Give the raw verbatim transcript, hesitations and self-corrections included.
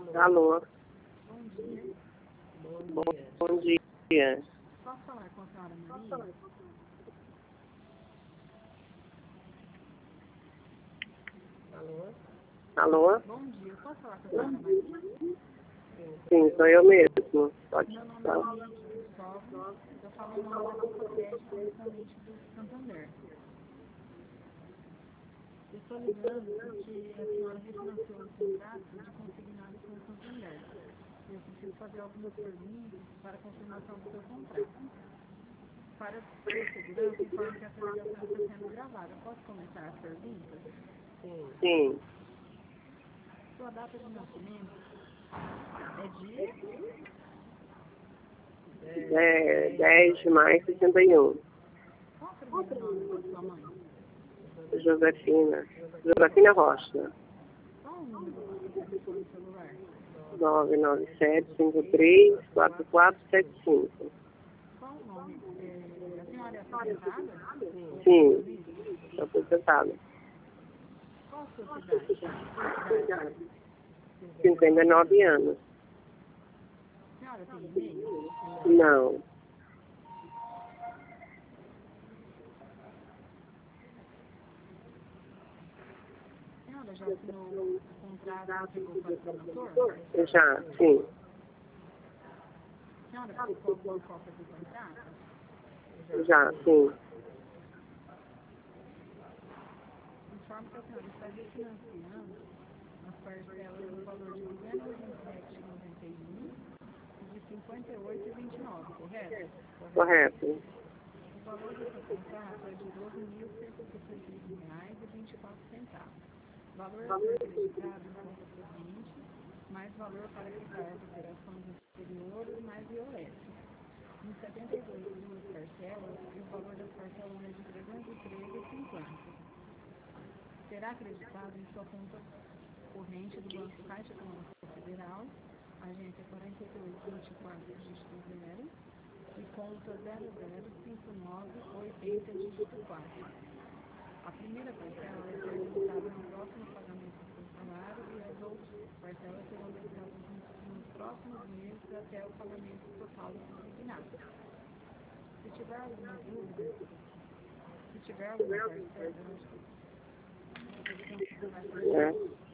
Alô? Bom dia. Bom, bom dia. Posso falar com a senhora Maria? Alô? Alô? Bom dia. Posso falar com a senhora Maria? Sim, sou eu mesmo. Pode Meu nome é falar. Monique Cristóvão. Eu falo em nome da Copa Crédito correspondente do Santander. Eu estou ligando porque a senhora refinanciou o contrato de consignado com o Santander. Eu preciso fazer algumas perguntas para a confirmação do seu contrato. Para ter segurança, informo que essa ligação está sendo gravada. Posso começar as perguntas? Sim. Sim, Sua data de nascimento é de... é dez de maio de sessenta e um. Qual o primeiro nome da sua mãe? Josefina. Josefina Rocha. Qual o número do seu telefone celular? nove nove sete cinco três quatro quatro sete cinco. Qual o nome? É, a senhora é aposentada? Sim, estou aposentada. Qual a sua cidade? Idade? cinquenta e nove anos. A senhora tem e-mail? Não, A senhora já assinou o contrato e chegou para o promotor? já, sim, A senhora ficou com alguma cópia do contrato? já, sim. Informo que a senhora está refinanciando as parcelas no valor de duzentos e vinte e sete reais e noventa e um e de cinquenta e oito reais e vinte e nove centavos, correto? Correto. O valor do seu contrato é de doze mil cento e sessenta e um reais e vinte e quatro centavos. Valor a ser acreditado em conta corrente, mais valor para quitar as operações anteriores, mais I O F. Em setenta e dois duas parcelas, e o valor das parcelas é de trezentos e treze reais e cinquenta centavos. Será acreditado em sua conta corrente do Banco Caixa Econômica Federal, agência quarenta e dois vinte e quatro, dígito zero, e conta zero zero cinco nove oitenta, dígito quatro. A primeira parcela vai ser debitada no próximo pagamento do seu salário e as outras parcelas serão debitadas nos, nos próximos meses até o pagamento total do consignado. Se tiver alguma dúvida, se tiver alguma parcela, eu acho que É.